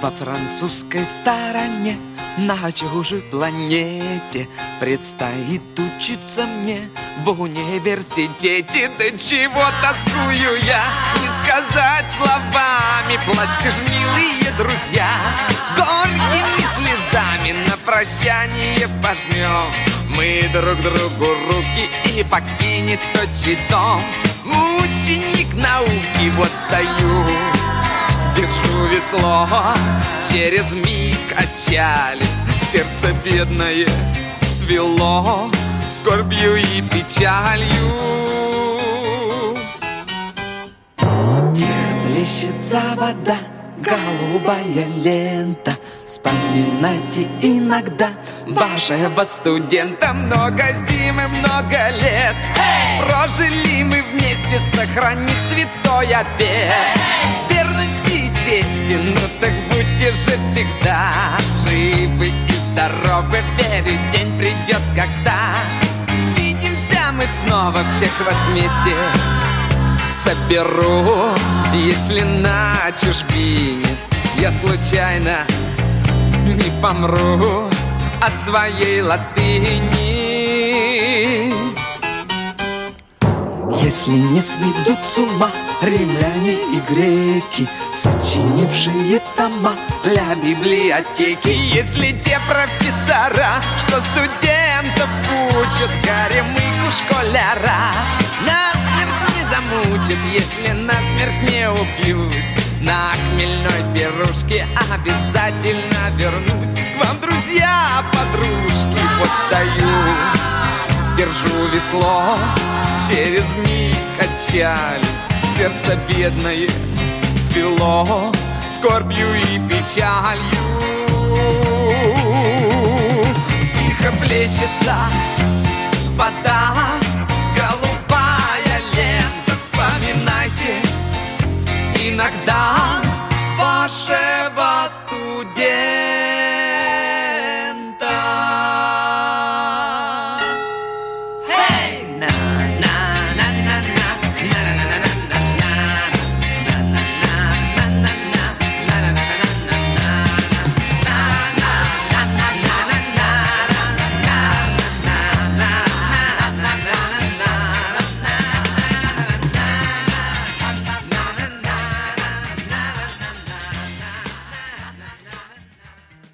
Во французской стороне, на чужой планете, предстоит учиться мне в университете. Да чего тоскую я, не сказать словами. Плачьте ж, милые друзья, горькими слезами на прощание пожмем мы друг другу руки, и покинет отчий дом ученик науки. Вот стою, держу весло, через миг отчали, сердце бедное свело скорбью и печалью. Плещется вода, голубая лента. Вспоминайте иногда вашего студента. Много зим и много лет прожили мы вместе, сохранив святой обет верности и чести. Ну так будьте же всегда живы и здоровы. Верю, день придет, когда свидимся мы снова, всех вас вместе соберу. Если на чужбине я случайно не помру от своей латыни, если не сведут с ума римляне и греки, сочинившие тома для библиотеки, если те профессора, что студентов учат, горемыку школяра насмерть не замучат, если насмерть не упьюсь, на хмельной пирушке обязательно вернусь к вам, друзья, подружки. Вот стою, держу весло, через миг отчали, сердце бедное свело скорбью и печалью. Тихо плещется вода,